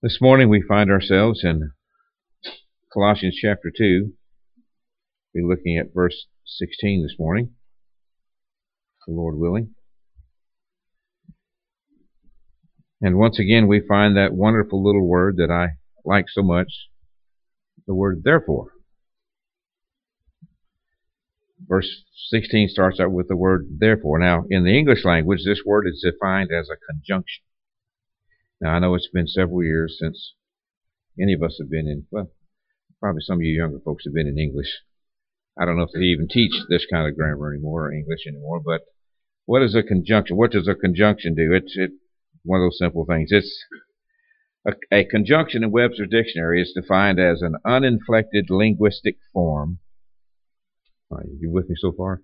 This morning we find ourselves in Colossians chapter 2. We're looking at verse 16 this morning, the Lord willing. And once again we find that wonderful little word that I like so much, the word therefore. Verse 16 starts out with the word therefore. Now, in the English language, this word is defined as a conjunction. Now, I know it's been several years since any of us have been in, well, probably some of you younger folks have been in English. I don't know if they even teach this kind of grammar anymore or English anymore, but what is a conjunction? What does a conjunction do? It's one of those simple things. It's a conjunction in Webster's dictionary is defined as an uninflected linguistic form. All right, you with me so far?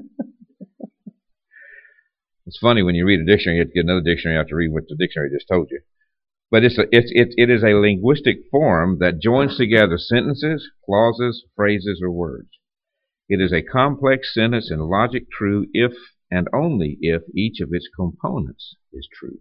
It's funny when you read a dictionary, you have to get another dictionary out to read what the dictionary just told you. But it is a linguistic form that joins together sentences, clauses, phrases, or words. It is a complex sentence in logic true if and only if each of its components is true.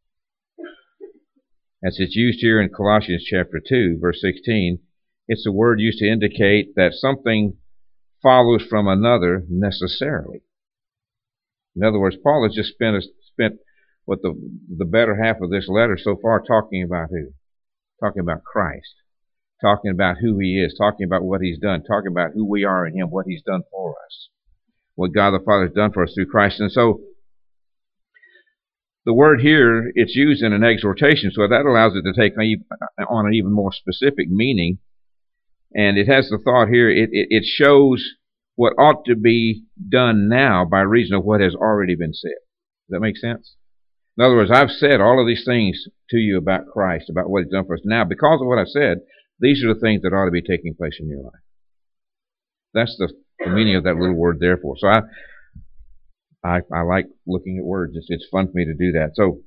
As it's used here in Colossians chapter 2, verse 16, it's a word used to indicate that something follows from another necessarily. In other words, Paul has just spent what the better half of this letter so far talking about who? Talking about Christ. Talking about who he is. Talking about what he's done. Talking about who we are in him. What he's done for us. What God the Father has done for us through Christ. And so, the word here, it's used in an exhortation, so that allows it to take on an even more specific meaning. And it has the thought here, it shows what ought to be done now by reason of what has already been said. Does that make sense? In other words, I've said all of these things to you about Christ, about what he's done for us. Now, because of what I've said, these are the things that ought to be taking place in your life. That's the meaning of that little word, therefore. So I like looking at words. It's fun for me to do that. So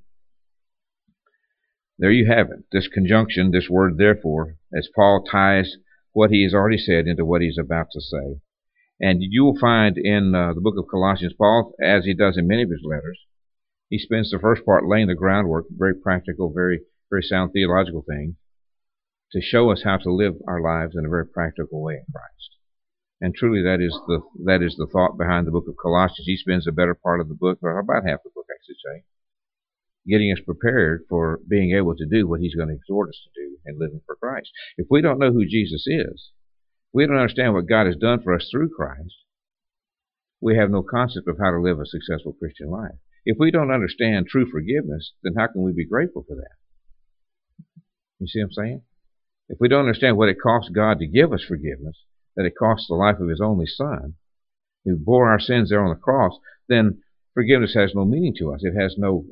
there you have it. This conjunction, this word, therefore, as Paul ties what he has already said into what he's about to say. And you will find in the book of Colossians, Paul, as he does in many of his letters, he spends the first part laying the groundwork, very practical, very, very sound theological thing, to show us how to live our lives in a very practical way in Christ. And truly that is the thought behind the book of Colossians. He spends the better part of the book, or about half the book, I should say, getting us prepared for being able to do what he's going to exhort us to do in living for Christ. If we don't know who Jesus is, we don't understand what God has done for us through Christ, we have no concept of how to live a successful Christian life. If we don't understand true forgiveness, then how can we be grateful for that? You see what I'm saying? If we don't understand what it costs God to give us forgiveness, that it costs the life of his only Son, who bore our sins there on the cross, then forgiveness has no meaning to us. It has no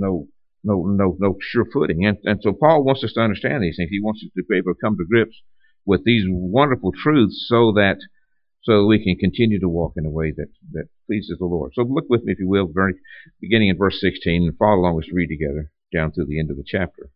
sure footing. And so Paul wants us to understand these things. He wants us to be able to come to grips with these wonderful truths so that we can continue to walk in a way that pleases the Lord. So look with me, if you will, beginning in verse 16, and follow along with us, read together down to the end of the chapter.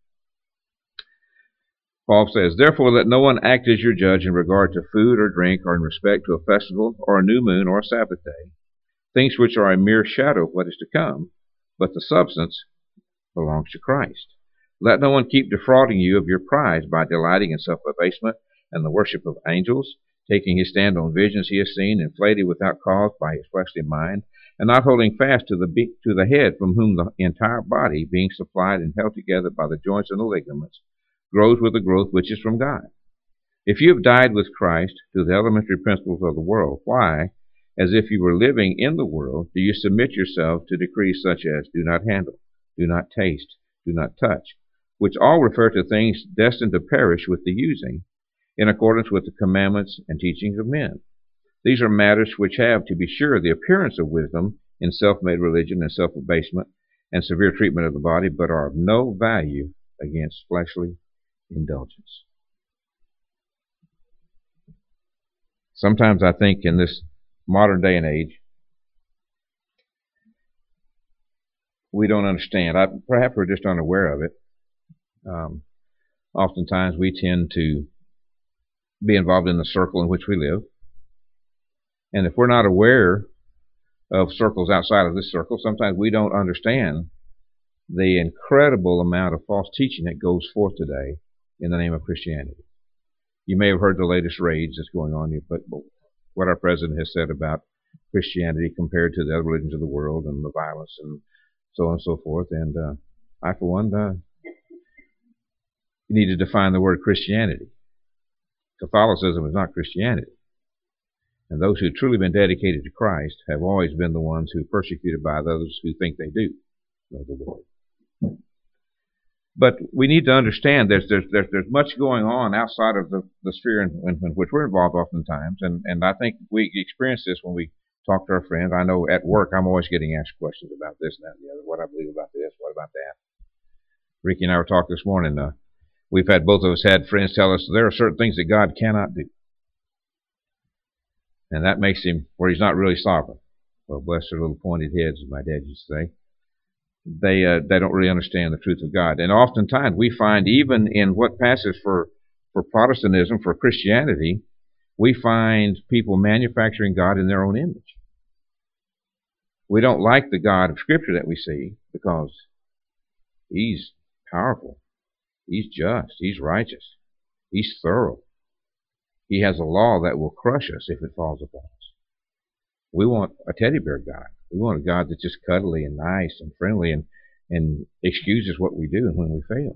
Paul says, "Therefore let no one act as your judge in regard to food or drink, or in respect to a festival, or a new moon, or a Sabbath day, things which are a mere shadow of what is to come, but the substance belongs to Christ. Let no one keep defrauding you of your prize by delighting in self-abasement and the worship of angels, taking his stand on visions he has seen, inflated without cause by his fleshly mind, and not holding fast to the head, from whom the entire body, being supplied and held together by the joints and the ligaments, grows with the growth which is from God. If you have died with Christ to the elementary principles of the world, why, as if you were living in the world, do you submit yourself to decrees such as do not handle, do not taste, do not touch, which all refer to things destined to perish with the using, in accordance with the commandments and teachings of men? These are matters which have, to be sure, the appearance of wisdom in self-made religion and self-abasement and severe treatment of the body, but are of no value against fleshly indulgence." Sometimes I think in this modern day and age, we don't understand. Perhaps we're just unaware of it. Oftentimes we tend to be involved in the circle in which we live. And if we're not aware of circles outside of this circle, sometimes we don't understand the incredible amount of false teaching that goes forth today in the name of Christianity. You may have heard the latest raids that's going on, but what our president has said about Christianity compared to the other religions of the world and the violence and so on and so forth. And I, for one, need to define the word Christianity. Catholicism is not Christianity. And those who've truly been dedicated to Christ have always been the ones who are persecuted by those who think they do know the Lord. But we need to understand there's much going on outside of the sphere in which we're involved oftentimes, and I think we experience this when we talk to our friends. I know at work I'm always getting asked questions about this and that and the other, what I believe about this, what about that. Ricky and I were talking this morning. We've had, both of us had friends tell us there are certain things that God cannot do. And that makes him where he's not really sovereign. Well, bless their little pointed heads, as my dad used to say. They don't really understand the truth of God. And oftentimes we find, even in what passes for Protestantism, for Christianity, we find people manufacturing God in their own image. We don't like the God of Scripture that we see because he's powerful. He's just. He's righteous. He's thorough. He has a law that will crush us if it falls upon us. We want a teddy bear God. We want a God that's just cuddly and nice and friendly and excuses what we do and when we fail.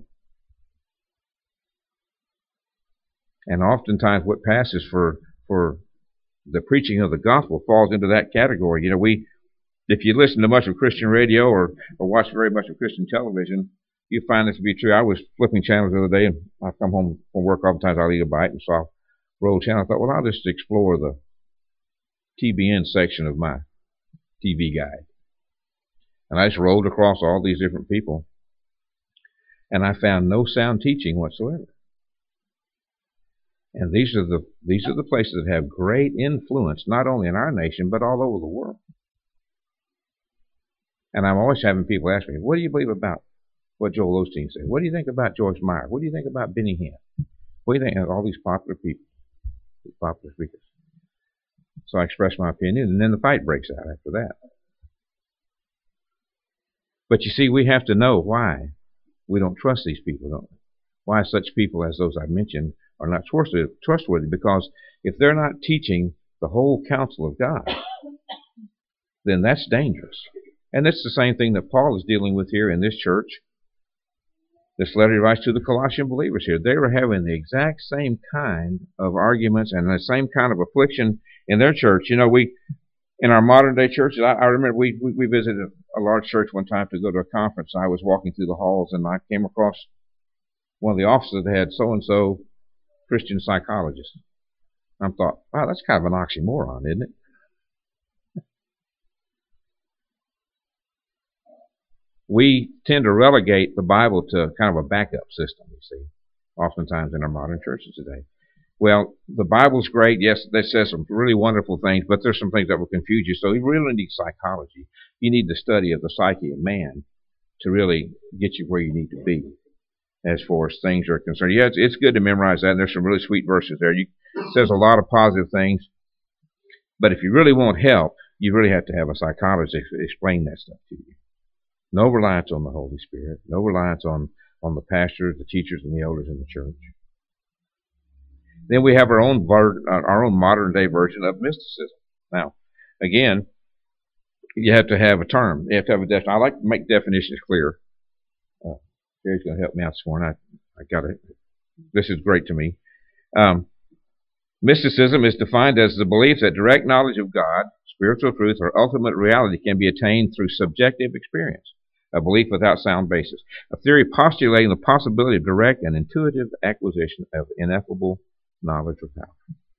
And oftentimes what passes for the preaching of the gospel falls into that category. You know, if you listen to much of Christian radio or watch very much of Christian television, you find this to be true. I was flipping channels the other day, and I come home from work oftentimes, I'll eat a bite and saw roll channel. I thought, well, I'll just explore the TBN section of my TV guide. And I just rolled across all these different people, and I found no sound teaching whatsoever. And these are the places that have great influence, not only in our nation, but all over the world. And I'm always having people ask me, what do you believe about what Joel Osteen said? What do you think about Joyce Meyer? What do you think about Benny Hinn? What do you think of all these popular people, these popular speakers? So I express my opinion, and then the fight breaks out after that. But you see, we have to know why we don't trust these people, don't we? Why such people as those I mentioned are not trustworthy, because if they're not teaching the whole counsel of God, then that's dangerous. And it's the same thing that Paul is dealing with here in this church. This letter he writes to the Colossian believers here. They were having the exact same kind of arguments and the same kind of affliction in their church. You know, in our modern day churches, I remember we visited a large church one time to go to a conference. I was walking through the halls and I came across one of the offices that had so-and-so Christian psychologist. I thought, wow, that's kind of an oxymoron, isn't it? We tend to relegate the Bible to kind of a backup system, you see, oftentimes in our modern churches today. Well, the Bible's great. Yes, it says some really wonderful things, but there's some things that will confuse you. So you really need psychology. You need the study of the psyche of man to really get you where you need to be as far as things are concerned. Yeah, it's good to memorize that, and there's some really sweet verses there. It says a lot of positive things, but if you really want help, you really have to have a psychologist explain that stuff to you. No reliance on the Holy Spirit. No reliance on the pastors, the teachers, and the elders in the church. Then we have our own modern day version of mysticism. Now, again, you have to have a term. You have to have a definition. I like to make definitions clear. Gary's going to help me out this morning. I got it. This is great to me. Mysticism is defined as the belief that direct knowledge of God, spiritual truth, or ultimate reality can be attained through subjective experience. A belief without sound basis. A theory postulating the possibility of direct and intuitive acquisition of ineffable knowledge or power.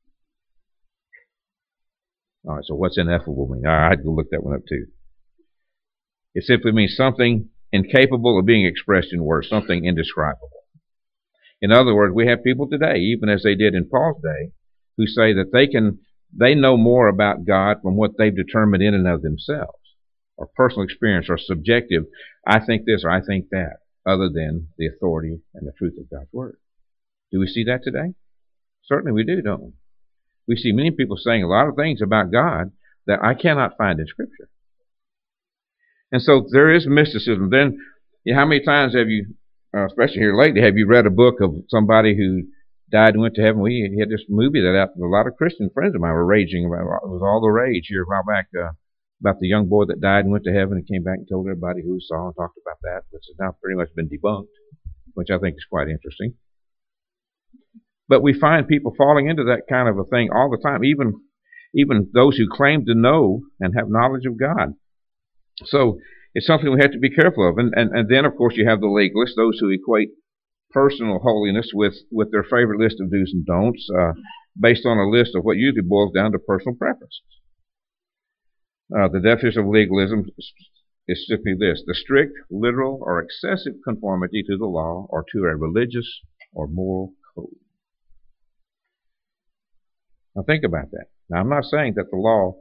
All right, so what's ineffable mean? I had to look that one up too. It simply means something incapable of being expressed in words, something indescribable. In other words, we have people today, even as they did in Paul's day, who say that they know more about God from what they've determined in and of themselves, or personal experience, or subjective, I think this or I think that, other than the authority and the truth of God's Word. Do we see that today? Certainly we do, don't we? We see many people saying a lot of things about God that I cannot find in Scripture. And so there is mysticism. Then How many times have you, especially here lately, have you read a book of somebody who died and went to heaven? We had this movie that a lot of Christian friends of mine were raging about. It was all the rage here a while back about the young boy that died and went to heaven and came back and told everybody who he saw and talked about that, which has now pretty much been debunked, which I think is quite interesting. But we find people falling into that kind of a thing all the time, even those who claim to know and have knowledge of God. So it's something we have to be careful of. And then, of course, you have the legalists, those who equate personal holiness with their favorite list of do's and don'ts, based on a list of what usually boils down to personal preferences. The definition of legalism is simply this: the strict, literal, or excessive conformity to the law or to a religious or moral code. Now think about that. Now I'm not saying that the law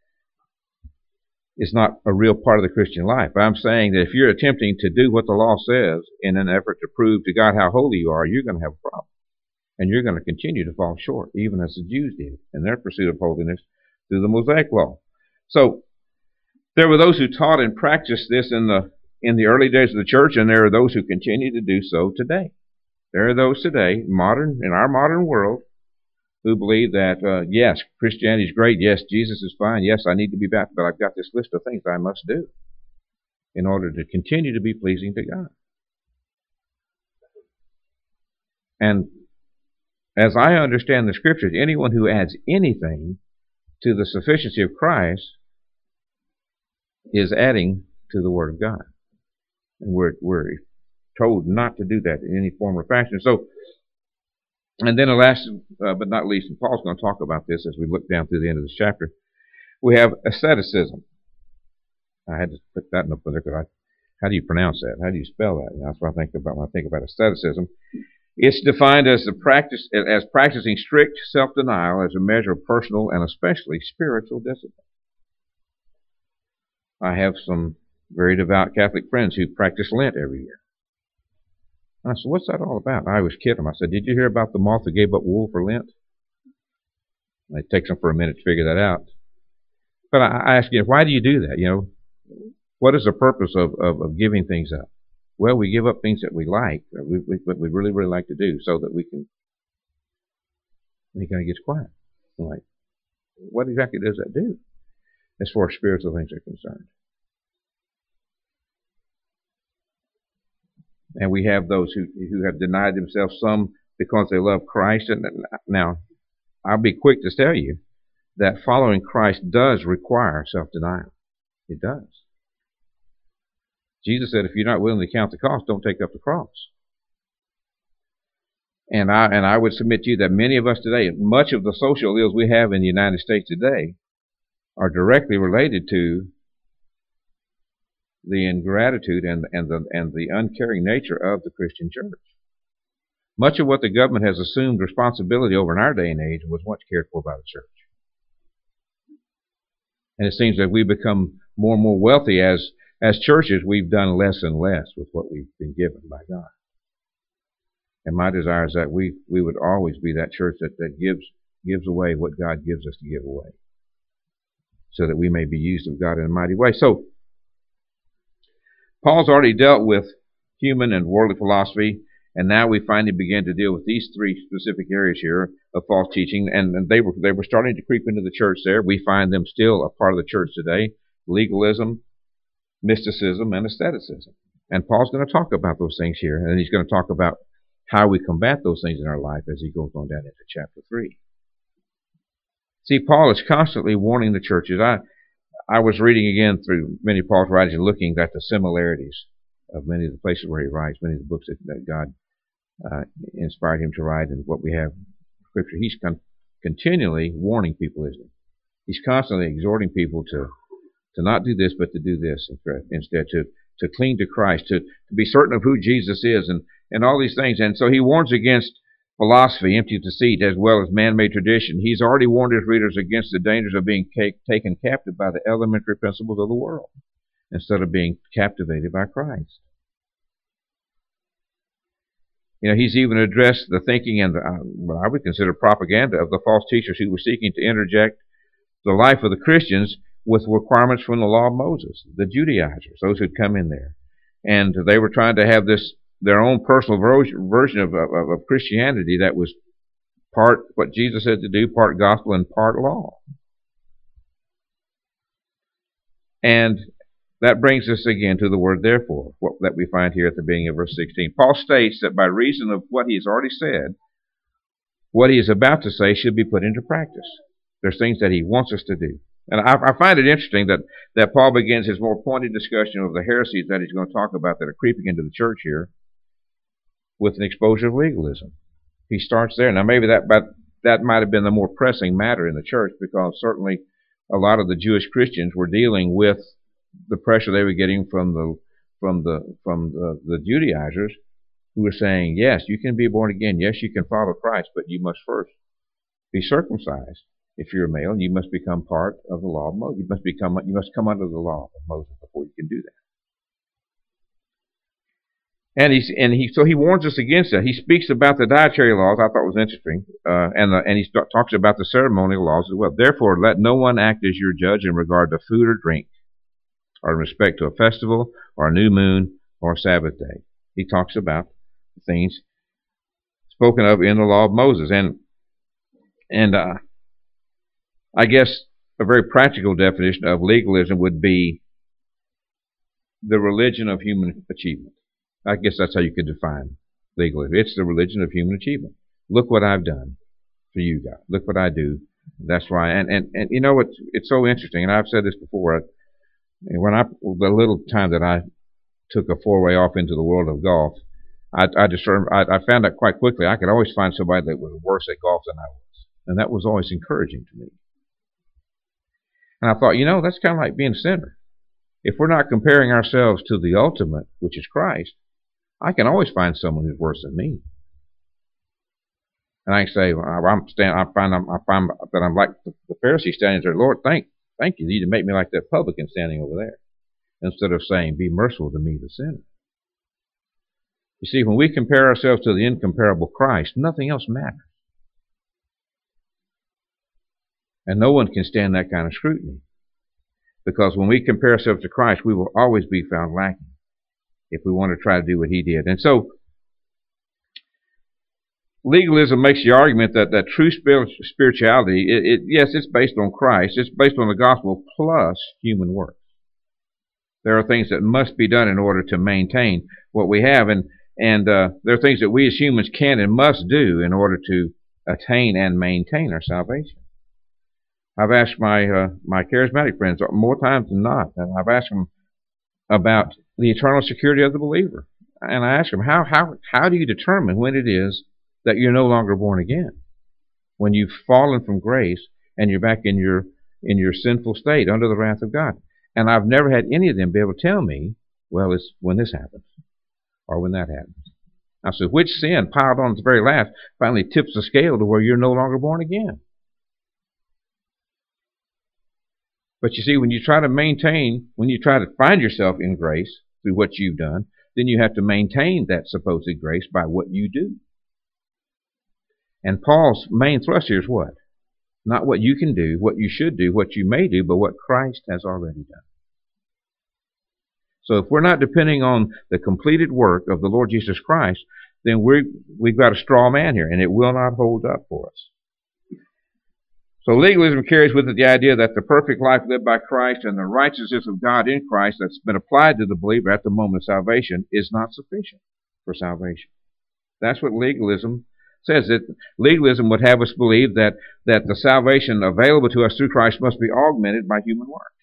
is not a real part of the Christian life. I'm saying that if you're attempting to do what the law says in an effort to prove to God how holy you are, you're going to have a problem. And you're going to continue to fall short, even as the Jews did in their pursuit of holiness through the Mosaic law. So there were those who taught and practiced this in the early days of the church, and there are those who continue to do so today. There are those today, in our modern world, who believe that, yes, Christianity is great, yes, Jesus is fine, yes, I need to be baptized, but I've got this list of things I must do in order to continue to be pleasing to God. And as I understand the Scriptures, anyone who adds anything to the sufficiency of Christ is adding to the Word of God. And we're told not to do that in any form or fashion. So, and then the last but not least, and Paul's going to talk about this as we look down through the end of this chapter, we have asceticism. I had to put that in the book. How do you pronounce that? How do you spell that? That's what I think about when I think about asceticism. It's defined as practicing strict self-denial as a measure of personal and especially spiritual discipline. I have some very devout Catholic friends who practice Lent every year. And I said, what's that all about? And I always kid them. I said, did you hear about the moth who gave up wool for Lent? And it takes them for a minute to figure that out. But I ask you, why do you do that? What is the purpose of giving things up? Well, we give up things that we like, what we really, really like to do, so that we can. And he kind of gets quiet. I'm like, what exactly does that do as far as spiritual things are concerned? And we have those who have denied themselves, some because they love Christ. And now, I'll be quick to tell you that following Christ does require self-denial. It does. Jesus said, if you're not willing to count the cost, don't take up the cross. And I would submit to you that many of us today, much of the social ills we have in the United States today are directly related to the ingratitude and the uncaring nature of the Christian church. Much of what the government has assumed responsibility over in our day and age was once cared for by the church. And it seems that we become more and more wealthy as churches. We've done less and less with what we've been given by God. And my desire is that we would always be that church that gives away what God gives us to give away, so that we may be used of God in a mighty way. So Paul's already dealt with human and worldly philosophy, and now we finally begin to deal with these three specific areas here of false teaching, and they were starting to creep into the church there. We find them still a part of the church today: legalism, mysticism, and asceticism. And Paul's going to talk about those things here, and he's going to talk about how we combat those things in our life as he goes on down into chapter 3. See, Paul is constantly warning the churches. I was reading again through many of Paul's writings and looking at the similarities of many of the places where he writes, many of the books that God inspired him to write, and what we have in Scripture. He's continually warning people, isn't he? He's constantly exhorting people to not do this, but to do this instead, to cling to Christ, to be certain of who Jesus is, and all these things. And so he warns against philosophy, empty deceit, as well as man-made tradition. He's already warned his readers against the dangers of being taken captive by the elementary principles of the world instead of being captivated by Christ. He's even addressed the thinking and what I would consider propaganda of the false teachers who were seeking to interject the life of the Christians with requirements from the law of Moses, the Judaizers, those who'd come in there. And they were trying to have their own personal version of Christianity that was part what Jesus said to do, part gospel and part law. And that brings us again to the word therefore, that we find here at the beginning of verse 16. Paul states that by reason of what he has already said, what he is about to say should be put into practice. There's things that he wants us to do. And I find it interesting that Paul begins his more pointed discussion of the heresies that he's going to talk about that are creeping into the church here with an exposure of legalism. He starts there. Now maybe that might have been the more pressing matter in the church, because certainly a lot of the Jewish Christians were dealing with the pressure they were getting from the Judaizers, who were saying, yes, you can be born again, yes, you can follow Christ, but you must first be circumcised. If you're a male, you must become part of the law of Moses. You must come under the law of Moses before you can do that. So he warns us against that. He speaks about the dietary laws. I thought was interesting, and he talks about the ceremonial laws as well. Therefore, let no one act as your judge in regard to food or drink, or in respect to a festival, or a new moon, or a Sabbath day. He talks about things spoken of in the law of Moses, and I guess a very practical definition of legalism would be the religion of human achievement. I guess that's how you could define legalism. It's the religion of human achievement. Look what I've done for you, God. Look what I do. That's why. And you know what? It's so interesting. And I've said this before. The little time that I took a foray off into the world of golf, I found out quite quickly I could always find somebody that was worse at golf than I was, and that was always encouraging to me. And I thought, that's kind of like being a sinner. If we're not comparing ourselves to the ultimate, which is Christ, I can always find someone who's worse than me. And I can say, I find that I'm like the Pharisee standing there. Lord, thank you. You need to make me like that publican standing over there, instead of saying, be merciful to me, the sinner. You see, when we compare ourselves to the incomparable Christ, nothing else matters. And no one can stand that kind of scrutiny. Because when we compare ourselves to Christ, we will always be found lacking if we want to try to do what he did. And so, legalism makes the argument that true spirituality, yes, it's based on Christ. It's based on the gospel plus human works. There are things that must be done in order to maintain what we have. And there are things that we as humans can and must do in order to attain and maintain our salvation. I've asked my charismatic friends more times than not, and I've asked them about the eternal security of the believer. And I ask them, how do you determine when it is that you're no longer born again? When you've fallen from grace and you're back in your sinful state under the wrath of God. And I've never had any of them be able to tell me, well, it's when this happens or when that happens. I said, which sin piled on at the very last finally tips the scale to where you're no longer born again? But you see, when you try to find yourself in grace through what you've done, then you have to maintain that supposed grace by what you do. And Paul's main thrust here is what? Not what you can do, what you should do, what you may do, but what Christ has already done. So if we're not depending on the completed work of the Lord Jesus Christ, then we've got a straw man here, and it will not hold up for us. So legalism carries with it the idea that the perfect life lived by Christ and the righteousness of God in Christ that's been applied to the believer at the moment of salvation is not sufficient for salvation. That's what legalism says. That legalism would have us believe that the salvation available to us through Christ must be augmented by human works.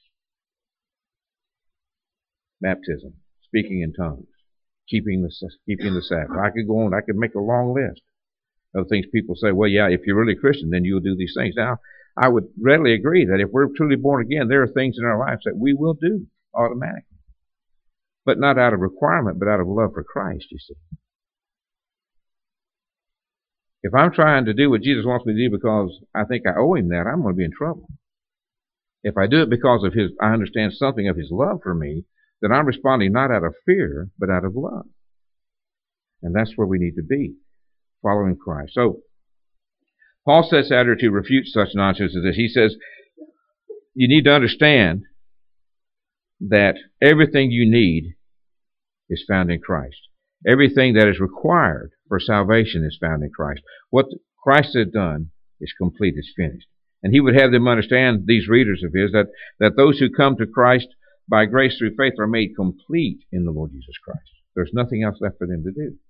Baptism, speaking in tongues, keeping the Sabbath. I could go on. I could make a long list of things people say, well, yeah, if you're really Christian, then you'll do these things. Now, I would readily agree that if we're truly born again, there are things in our lives that we will do automatically. But not out of requirement, but out of love for Christ, you see. If I'm trying to do what Jesus wants me to do because I think I owe him that, I'm going to be in trouble. If I do it because of I understand something of his love for me, then I'm responding not out of fear, but out of love. And that's where we need to be, following Christ. So, Paul sets out here to refute such nonsense as this. He says, you need to understand that everything you need is found in Christ. Everything that is required for salvation is found in Christ. What Christ has done is complete, is finished. And he would have them understand, these readers of his, that those who come to Christ by grace through faith are made complete in the Lord Jesus Christ. There's nothing else left for them to do.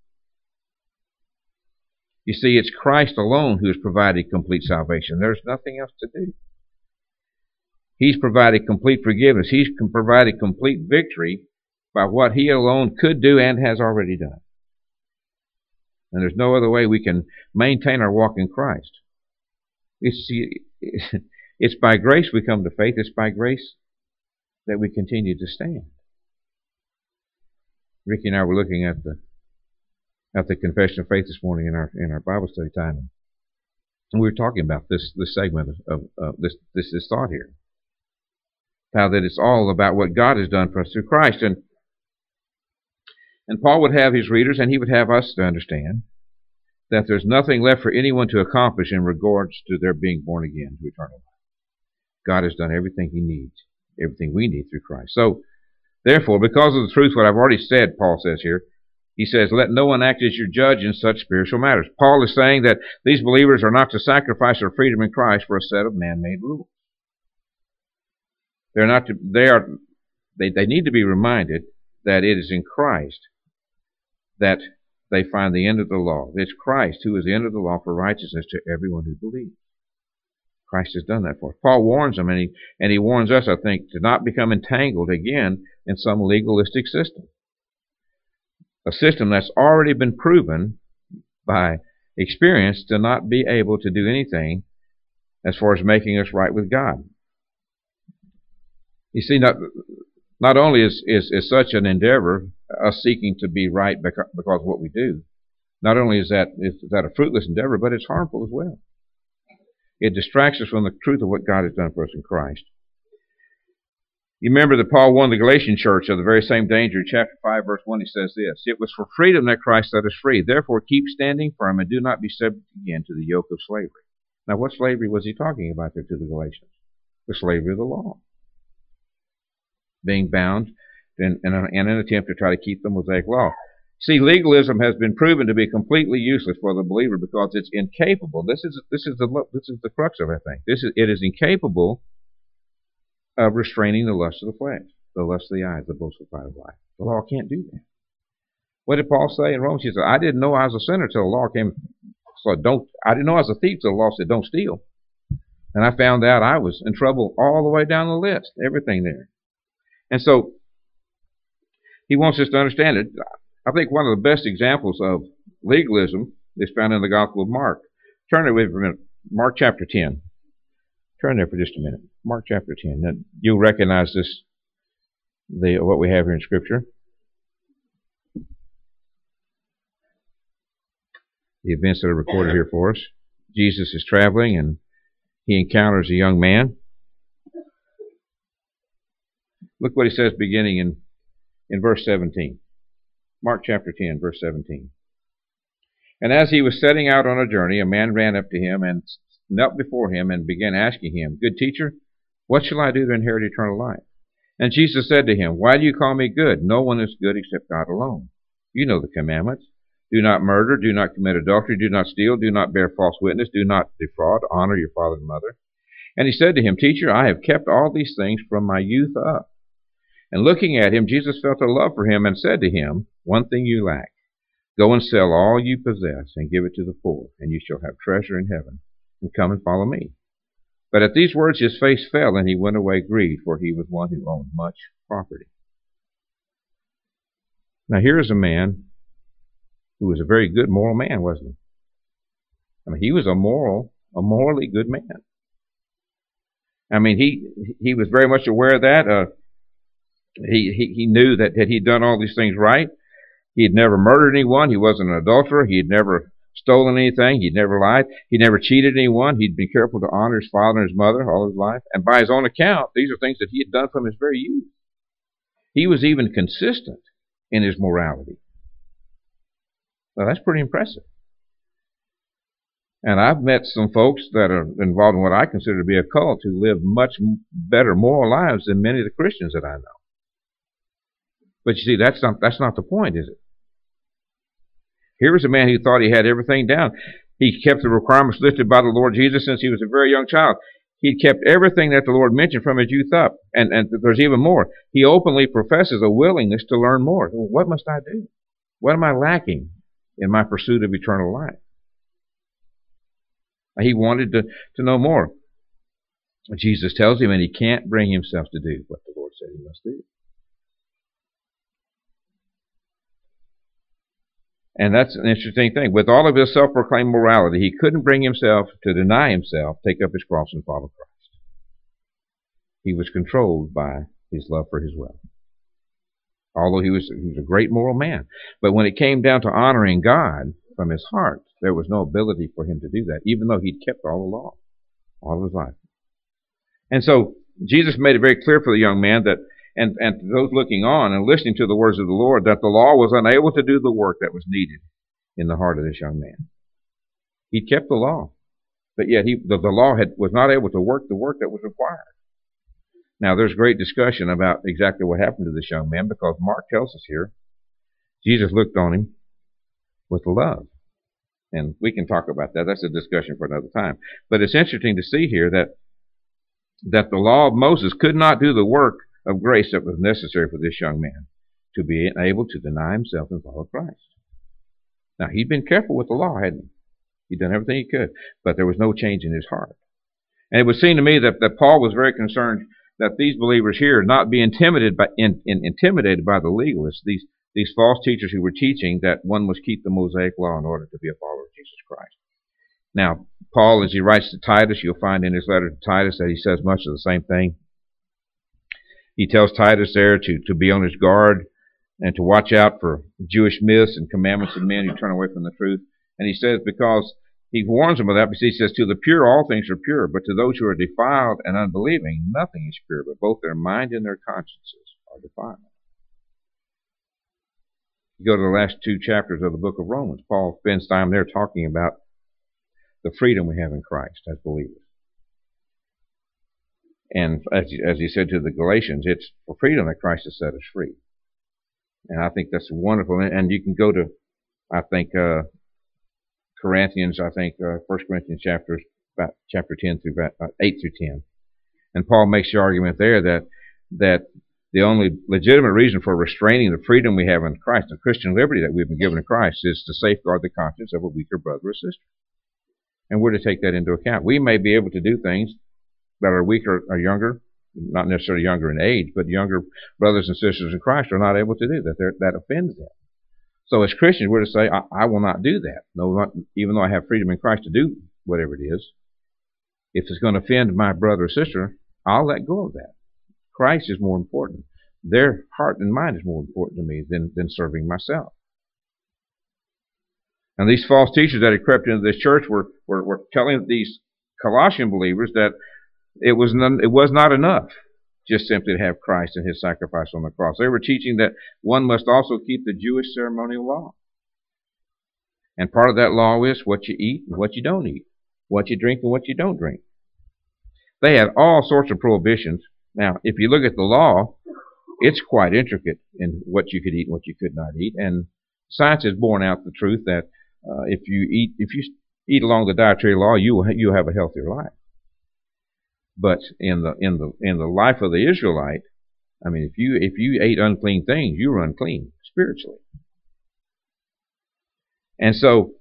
You see, it's Christ alone who has provided complete salvation. There's nothing else to do. He's provided complete forgiveness. He's provided complete victory by what he alone could do and has already done. And there's no other way we can maintain our walk in Christ. It's by grace we come to faith. It's by grace that we continue to stand. Ricky and I were looking at the Confession of Faith this morning in our Bible study time, and we were talking about this segment of this thought here, how that it's all about what God has done for us through Christ. And Paul would have his readers, and he would have us to understand that there's nothing left for anyone to accomplish in regards to their being born again to eternal life. God has done everything he needs, everything we need through Christ. So, therefore, because of the truth, what I've already said, Paul says here, he says, let no one act as your judge in such spiritual matters. Paul is saying that these believers are not to sacrifice their freedom in Christ for a set of man-made rules. They need to be reminded that it is in Christ that they find the end of the law. It's Christ who is the end of the law for righteousness to everyone who believes. Christ has done that for us. Paul warns them, and he warns us, I think, to not become entangled again in some legalistic system. A system that's already been proven by experience to not be able to do anything as far as making us right with God. You see, not only is such an endeavor, us seeking to be right because of what we do, not only is that a fruitless endeavor, but it's harmful as well. It distracts us from the truth of what God has done for us in Christ. You remember that Paul warned the Galatian church of the very same danger. In chapter 5, verse 1, he says this, "It was for freedom that Christ set us free. Therefore keep standing firm and do not be subject again to the yoke of slavery." Now, what slavery was he talking about there to the Galatians? The slavery of the law. Being bound in an attempt to try to keep the Mosaic law. See, legalism has been proven to be completely useless for the believer because it's incapable. This is the crux of it, I think. It is incapable of restraining the lust of the flesh, the lust of the eyes, the boastful pride of life. The law can't do that. What did Paul say in Romans? He said, "I didn't know I was a sinner till the law came. I didn't know I was a thief till the law said, 'Don't steal.' And I found out I was in trouble all the way down the list, everything there." And so he wants us to understand it. I think one of the best examples of legalism is found in the Gospel of Mark. Turn there with me for a minute. Mark chapter 10. Turn there for just a minute. Mark chapter 10. Now, you'll recognize this, what we have here in Scripture. The events that are recorded here for us. Jesus is traveling and he encounters a young man. Look what he says beginning in verse 17. Mark chapter 10, verse 17. "And as he was setting out on a journey, a man ran up to him and knelt before him and began asking him, 'Good teacher, what shall I do to inherit eternal life?' And Jesus said to him, 'Why do you call me good? No one is good except God alone. You know the commandments. Do not murder, do not commit adultery, do not steal, do not bear false witness, do not defraud, honor your father and mother.' And he said to him, 'Teacher, I have kept all these things from my youth up.' And looking at him, Jesus felt a love for him and said to him, 'One thing you lack. Go and sell all you possess and give it to the poor, and you shall have treasure in heaven. And come and follow me.' But at these words his face fell, and he went away grieved, for he was one who owned much property." Now here is a man who was a very good moral man, wasn't he? I mean, he was a morally good man. I mean, he was very much aware of that. He knew that he'd done all these things right. He had never murdered anyone. He wasn't an adulterer. He had never stolen anything. He'd never lied. He never cheated anyone. He'd been careful to honor his father and his mother all his life. And by his own account, these are things that he had done from his very youth. He was even consistent in his morality. Well, that's pretty impressive. And I've met some folks that are involved in what I consider to be a cult who live much better moral lives than many of the Christians that I know. But you see, that's not the point, is it? Here was a man who thought he had everything down. He kept the requirements listed by the Lord Jesus since he was a very young child. He kept everything that the Lord mentioned from his youth up. And there's even more. He openly professes a willingness to learn more. Well, what must I do? What am I lacking in my pursuit of eternal life? He wanted to know more. Jesus tells him, and he can't bring himself to do what the Lord said he must do. And that's an interesting thing. With all of his self-proclaimed morality, he couldn't bring himself to deny himself, take up his cross, and follow Christ. He was controlled by his love for his wealth. Although he was a great moral man. But when it came down to honoring God from his heart, there was no ability for him to do that, even though he'd kept all the law, all of his life. And so Jesus made it very clear for the young man that, and to those looking on and listening to the words of the Lord, that the law was unable to do the work that was needed in the heart of this young man. He'd kept the law, but yet the law was not able to work the work that was required. Now, there's great discussion about exactly what happened to this young man, because Mark tells us here, Jesus looked on him with love. And we can talk about that. That's a discussion for another time. But it's interesting to see here that the law of Moses could not do the work of grace that was necessary for this young man to be able to deny himself and follow Christ. Now, he'd been careful with the law, hadn't he? He'd done everything he could, but there was no change in his heart. And it would seem to me that Paul was very concerned that these believers here not be intimidated by the legalists, these false teachers who were teaching that one must keep the Mosaic law in order to be a follower of Jesus Christ. Now, Paul, as he writes to Titus, you'll find in his letter to Titus that he says much of the same thing. He tells Titus there to be on his guard and to watch out for Jewish myths and commandments of men who turn away from the truth. And he says, because he warns them of that, because he says, to the pure all things are pure, but to those who are defiled and unbelieving, nothing is pure, but both their mind and their consciences are defiled. You go to the last 2 chapters of the book of Romans, Paul spends time there talking about the freedom we have in Christ as believers. And as he said to the Galatians, it's for freedom that Christ has set us free. And I think that's wonderful. And you can go to, I think, Corinthians, 1 Corinthians chapter 10 through 8 through 10. And Paul makes the argument there that the only legitimate reason for restraining the freedom we have in Christ, the Christian liberty that we've been given in Christ, is to safeguard the conscience of a weaker brother or sister. And we're to take that into account. We may be able to do things that are weaker or younger, not necessarily younger in age, but younger brothers and sisters in Christ are not able to do that. That offends them. So as Christians, we're to say, I will not do that. No, even though I have freedom in Christ to do whatever it is. If it's going to offend my brother or sister, I'll let go of that. Christ is more important. Their heart and mind is more important to me than serving myself. And these false teachers that had crept into this church were telling these Colossian believers that it was not enough just simply to have Christ and his sacrifice on the cross. They were teaching that one must also keep the Jewish ceremonial law. And part of that law is what you eat and what you don't eat, what you drink and what you don't drink. They had all sorts of prohibitions. Now, if you look at the law, it's quite intricate in what you could eat and what you could not eat. And science has borne out the truth that if you eat along the dietary law, you have a healthier life. But in the life of the Israelite, I mean, if you ate unclean things, you were unclean spiritually. And so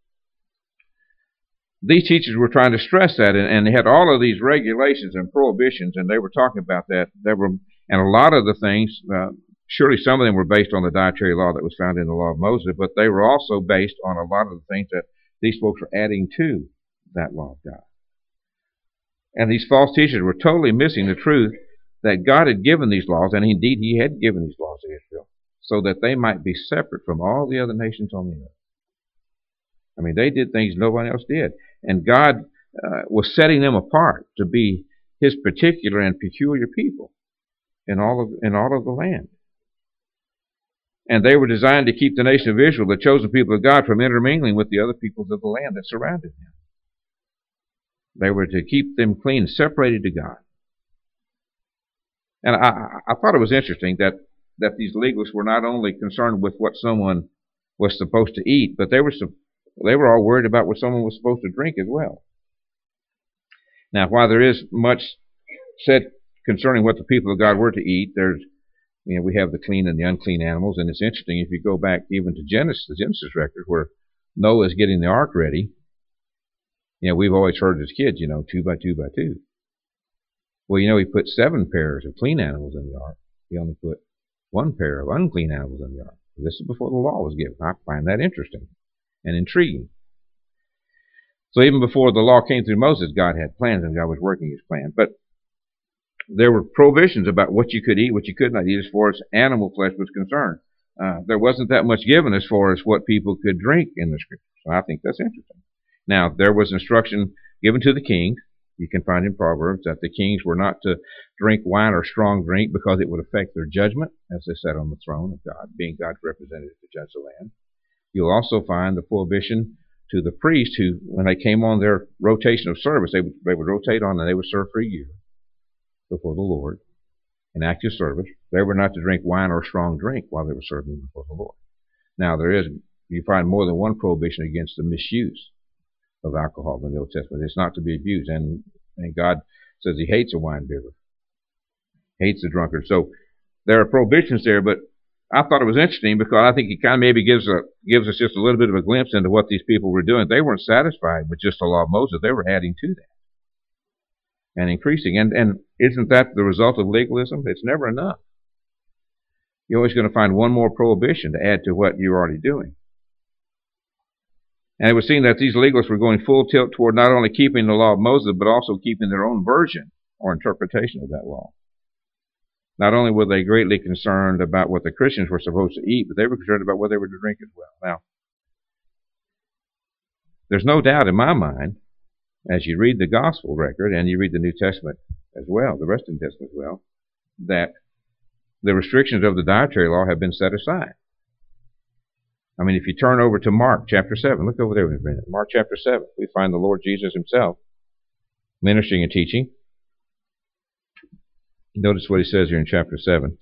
these teachers were trying to stress that, and they had all of these regulations and prohibitions, and they were talking about that. And a lot of the things, surely some of them were based on the dietary law that was found in the law of Moses, but they were also based on a lot of the things that these folks were adding to that law of God. And these false teachers were totally missing the truth that God had given these laws, and indeed he had given these laws to Israel, so that they might be separate from all the other nations on the earth. I mean, they did things nobody else did. And God was setting them apart to be his particular and peculiar people in all of the land. And they were designed to keep the nation of Israel, the chosen people of God, from intermingling with the other peoples of the land that surrounded them. They were to keep them clean, separated to God. And I thought it was interesting that that these legalists were not only concerned with what someone was supposed to eat, but they were all worried about what someone was supposed to drink as well. Now, while there is much said concerning what the people of God were to eat, we have the clean and the unclean animals, and it's interesting if you go back even to Genesis, the Genesis record, where Noah is getting the ark ready. We've always heard as kids, 2 by 2 by 2. Well, he put 7 pairs of clean animals in the ark. He only put 1 pair of unclean animals in the ark. This is before the law was given. I find that interesting and intriguing. So even before the law came through Moses, God had plans, and God was working his plan. But there were prohibitions about what you could eat, what you could not eat as far as animal flesh was concerned. There wasn't that much given as far as what people could drink in the Scripture. So I think that's interesting. Now, there was instruction given to the kings. You can find in Proverbs that the kings were not to drink wine or strong drink because it would affect their judgment as they sat on the throne of God, being God's representative to judge the land. You'll also find the prohibition to the priests who, when they came on their rotation of service, they would rotate on and they would serve for a year before the Lord in active service. They were not to drink wine or strong drink while they were serving before the Lord. Now, you find more than one prohibition against the misuse of alcohol in the Old Testament. It's not to be abused, and God says he hates a wine bibber, hates the drunkard. So there are prohibitions there, but I thought it was interesting because I think it kind of maybe gives us just a little bit of a glimpse into what these people were doing. They weren't satisfied with just the law of Moses. They were adding to that and increasing. And isn't that the result of legalism? It's never enough. You're always going to find one more prohibition to add to what you're already doing. And it was seen that these legalists were going full tilt toward not only keeping the law of Moses, but also keeping their own version or interpretation of that law. Not only were they greatly concerned about what the Christians were supposed to eat, but they were concerned about what they were to drink as well. Now, there's no doubt in my mind, as you read the Gospel record and you read the New Testament as well, the rest of the New Testament as well, that the restrictions of the dietary law have been set aside. I mean, if you turn over to Mark chapter 7, look over there with me. Mark chapter 7, we find the Lord Jesus himself ministering and teaching. Notice what he says here in chapter 7.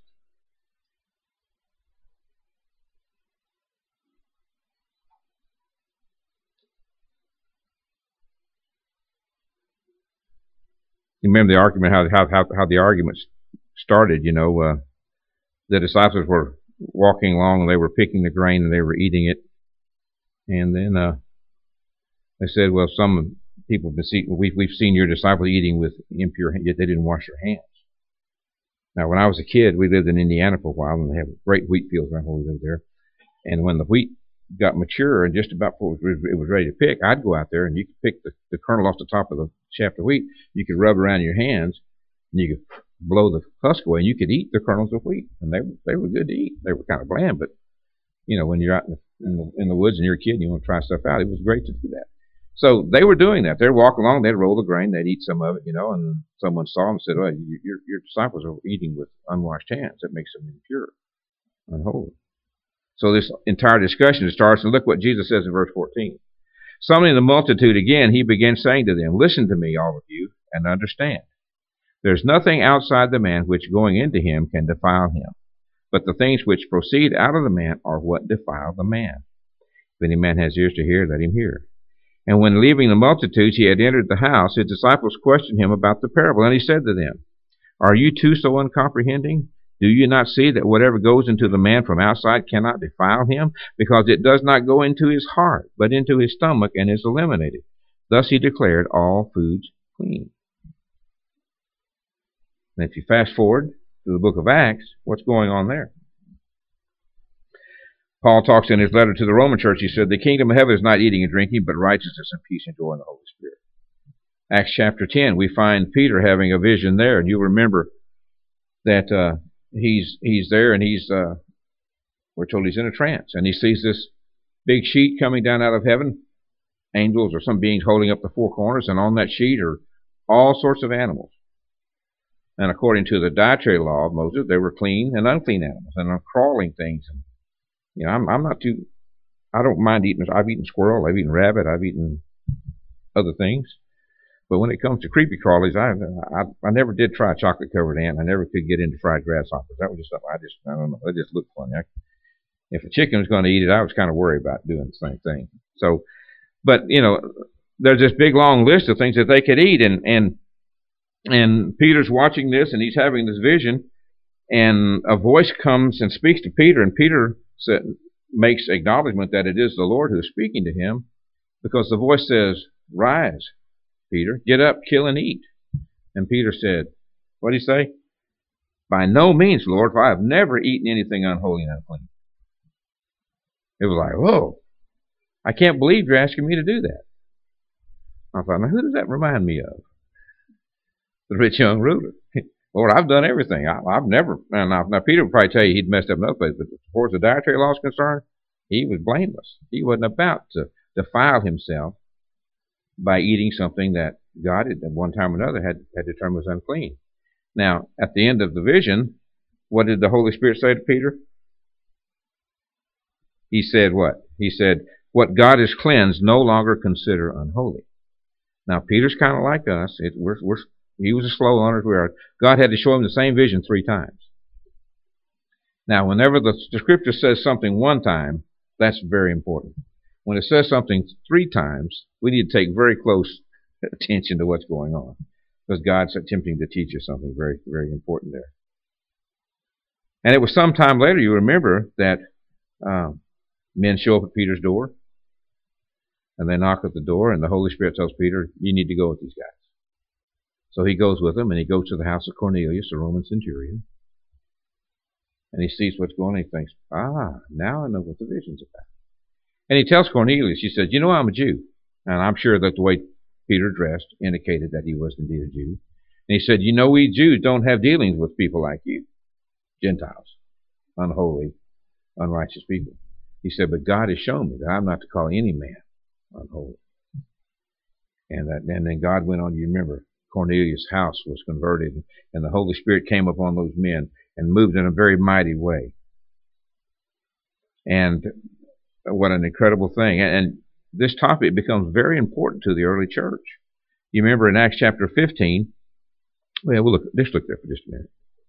You remember the argument, how the argument started, the disciples were walking along and they were picking the grain and they were eating it. And then they said, well, some people have been we've seen your disciples eating with impure hands, yet they didn't wash their hands. Now, when I was a kid, we lived in Indiana for a while, and they have great wheat fields around where we lived there. And when the wheat got mature and just about before it was ready to pick, I'd go out there and you could pick the kernel off the top of the shaft of wheat. You could rub around your hands, and you could blow the husk away, and you could eat the kernels of wheat. And they were good to eat. They were kind of bland, but when you're out in the woods and you're a kid and you want to try stuff out, it was great to do that. So they were doing that. They'd walk along, they'd roll the grain, they'd eat some of it, and someone saw them and said, well, your disciples are eating with unwashed hands. That makes them impure, unholy. So this entire discussion starts, and look what Jesus says in verse 14. Summoning the multitude again, he began saying to them, listen to me, all of you, and understand. There's nothing outside the man which going into him can defile him, but the things which proceed out of the man are what defile the man. If any man has ears to hear, let him hear. And when leaving the multitudes, he had entered the house, his disciples questioned him about the parable. And he said to them, are you too so uncomprehending? Do you not see that whatever goes into the man from outside cannot defile him? Because it does not go into his heart, but into his stomach, and is eliminated. Thus he declared all foods clean. And if you fast forward to the book of Acts, what's going on there? Paul talks in his letter to the Roman church. He said, the kingdom of heaven is not eating and drinking, but righteousness and peace and joy in the Holy Spirit. Acts chapter 10, we find Peter having a vision there. And you remember that he's there, and we're told he's in a trance. And he sees this big sheet coming down out of heaven, angels or some beings holding up the four corners. And on that sheet are all sorts of animals. And according to the dietary law of Moses, they were clean and unclean animals and crawling things. And I don't mind eating. I've eaten squirrel, I've eaten rabbit, I've eaten other things. But when it comes to creepy crawlies, I never did try a chocolate covered ant. I never could get into fried grasshoppers. That was just something I don't know. It just looked funny. If a chicken was going to eat it, I was kind of worried about doing the same thing. So, but there's this big long list of things that they could eat, and Peter's watching this, and he's having this vision, and a voice comes and speaks to Peter, and Peter makes acknowledgement that it is the Lord who is speaking to him, because the voice says, "Rise, Peter, get up, kill and eat." And Peter said, what did he say? "By no means, Lord, for I have never eaten anything unholy and unclean." It was like, whoa, I can't believe you're asking me to do that. I thought, now who does that remind me of? The rich young ruler. Lord, I've done everything. I've never, now Peter would probably tell you he'd messed up another place, but as far as the dietary law is concerned, he was blameless. He wasn't about to defile himself by eating something that God at one time or another had determined was unclean. Now, at the end of the vision, what did the Holy Spirit say to Peter? He said what? He said, "What God has cleansed, no longer consider unholy." Now, Peter's kind of like us. He was a slow learner as we are. God had to show him the same vision 3 times. Now, whenever the Scripture says something one time, that's very important. When it says something 3 times, we need to take very close attention to what's going on, because God's attempting to teach us something very, very important there. And it was some time later, you remember, that men show up at Peter's door, and they knock at the door, and the Holy Spirit tells Peter, "You need to go with these guys." So he goes with them, and he goes to the house of Cornelius, a Roman centurion, and he sees what's going on, and he thinks, now I know what the vision's about. And he tells Cornelius, he says, "I'm a Jew." And I'm sure that the way Peter dressed indicated that he was indeed a Jew. And he said, "We Jews don't have dealings with people like you, Gentiles, unholy, unrighteous people." He said, "But God has shown me that I'm not to call any man unholy." And then God went on, you remember, Cornelius' house was converted, and the Holy Spirit came upon those men and moved in a very mighty way. And what an incredible thing. And this topic becomes very important to the early church. You remember in Acts chapter 15, let's look there for just a minute.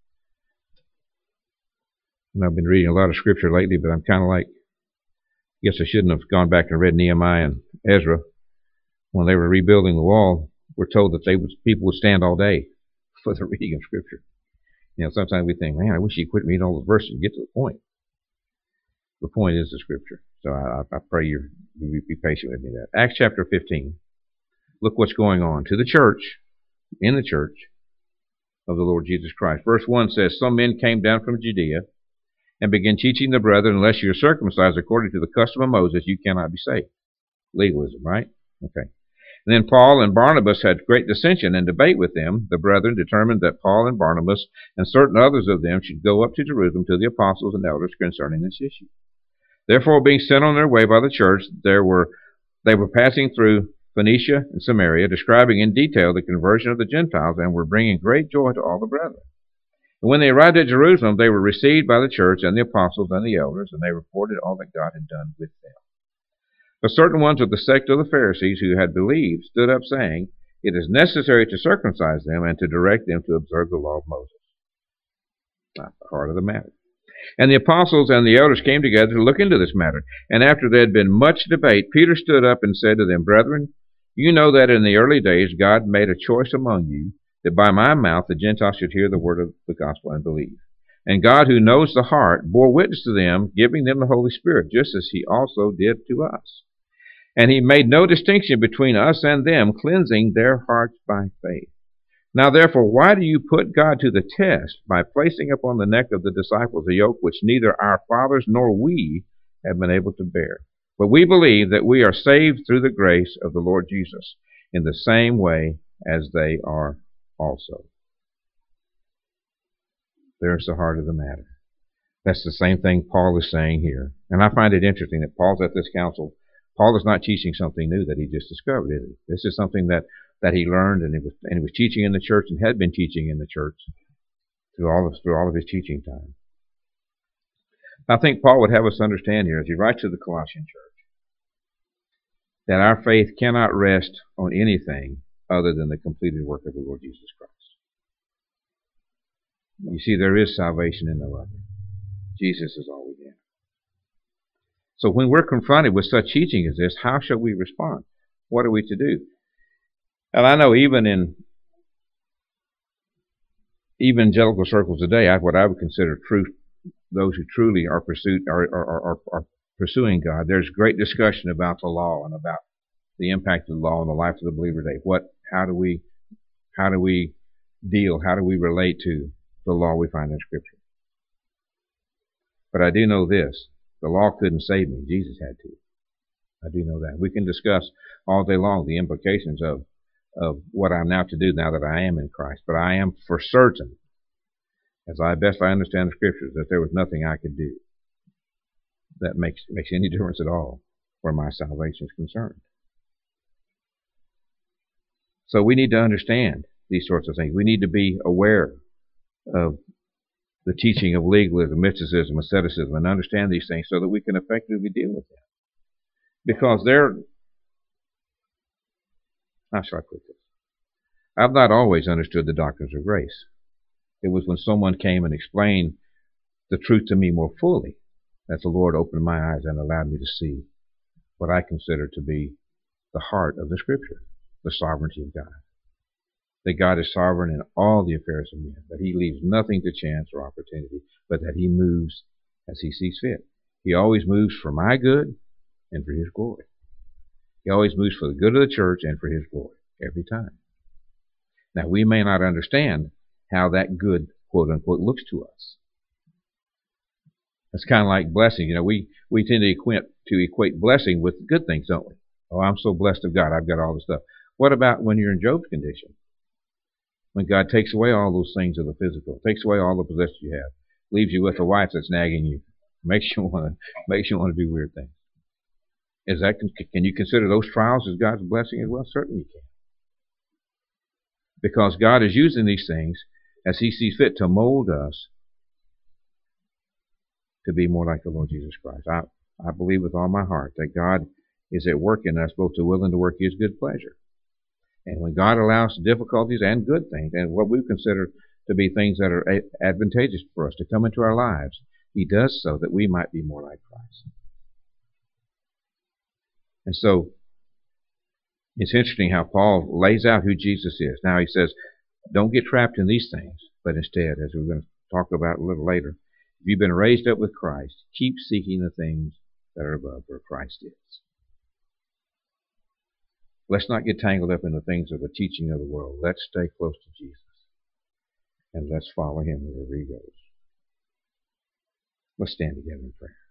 And I've been reading a lot of scripture lately, but I'm kind of like, I guess I shouldn't have gone back and read Nehemiah and Ezra. When they were rebuilding the wall, we're told that people would stand all day for the reading of scripture. Sometimes we think, man, I wish you quit reading all the verses and get to the point. The point is the scripture. So I pray you be patient with me there. Acts chapter 15. Look what's going on to the church, in the church of the Lord Jesus Christ. Verse 1 says, "Some men came down from Judea and began teaching the brethren, unless you are circumcised according to the custom of Moses, you cannot be saved." Legalism, right? Okay. And then Paul and Barnabas had great dissension and debate with them. The brethren determined that Paul and Barnabas and certain others of them should go up to Jerusalem to the apostles and elders concerning this issue. Therefore, being sent on their way by the church, they were passing through Phoenicia and Samaria, describing in detail the conversion of the Gentiles, and were bringing great joy to all the brethren. And when they arrived at Jerusalem, they were received by the church and the apostles and the elders, and they reported all that God had done with them. But certain ones of the sect of the Pharisees who had believed stood up, saying, "It is necessary to circumcise them and to direct them to observe the law of Moses." Not the heart of the matter. And the apostles and the elders came together to look into this matter. And after there had been much debate, Peter stood up and said to them, "Brethren, you know that in the early days God made a choice among you, that by my mouth the Gentiles should hear the word of the gospel and believe. And God, who knows the heart, bore witness to them, giving them the Holy Spirit, just as he also did to us. And he made no distinction between us and them, cleansing their hearts by faith. Now therefore, why do you put God to the test by placing upon the neck of the disciples a yoke which neither our fathers nor we have been able to bear? But we believe that we are saved through the grace of the Lord Jesus, in the same way as they are also." There's the heart of the matter. That's the same thing Paul is saying here. And I find it interesting that Paul's at this council. Paul is not teaching something new that he just discovered, is he? This is something that he learned, and he was teaching in the church and had been teaching in the church through all of his teaching time. I think Paul would have us understand here, as he writes to the Colossian church, that our faith cannot rest on anything other than the completed work of the Lord Jesus Christ. You see, there is salvation in no other. Jesus is all we have. So when we're confronted with such teaching as this, how shall we respond? What are we to do? And I know even in evangelical circles today, what I would consider truth, those who truly are pursuing God, there's great discussion about the law and about the impact of the law on the life of the believer today. How do we relate to the law we find in Scripture? But I do know this: the law couldn't save me. Jesus had to. I do know that. We can discuss all day long the implications of what I'm now to do now that I am in Christ. But I am for certain, as best I understand the Scriptures, that there was nothing I could do that makes any difference at all where my salvation is concerned. So we need to understand these sorts of things. We need to be aware of the teaching of legalism, mysticism, asceticism, and understand these things so that we can effectively deal with them. Because how shall I put this? I've not always understood the doctrines of grace. It was when someone came and explained the truth to me more fully that the Lord opened my eyes and allowed me to see what I consider to be the heart of the Scripture, the sovereignty of God. That God is sovereign in all the affairs of men, that He leaves nothing to chance or opportunity, but that He moves as He sees fit. He always moves for my good and for His glory. He always moves for the good of the church and for His glory, every time. Now, we may not understand how that good, quote unquote, looks to us. It's kind of like blessing. We tend to equate blessing with good things, don't we? Oh, I'm so blessed of God. I've got all this stuff. What about when you're in Job's condition? When God takes away all those things of the physical, takes away all the possessions you have, leaves you with a wife that's nagging you, makes you want to do weird things. Can you consider those trials as God's blessing as well? Certainly you can. Because God is using these things as He sees fit to mold us to be more like the Lord Jesus Christ. I believe with all my heart that God is at work in us both to will and to work His good pleasure. And when God allows difficulties and good things, and what we consider to be things that are advantageous for us to come into our lives, He does so that we might be more like Christ. And so, it's interesting how Paul lays out who Jesus is. Now he says, don't get trapped in these things, but instead, as we're going to talk about a little later, if you've been raised up with Christ, keep seeking the things that are above where Christ is. Let's not get tangled up in the things of the teaching of the world. Let's stay close to Jesus. And let's follow Him wherever He goes. Let's stand together in prayer.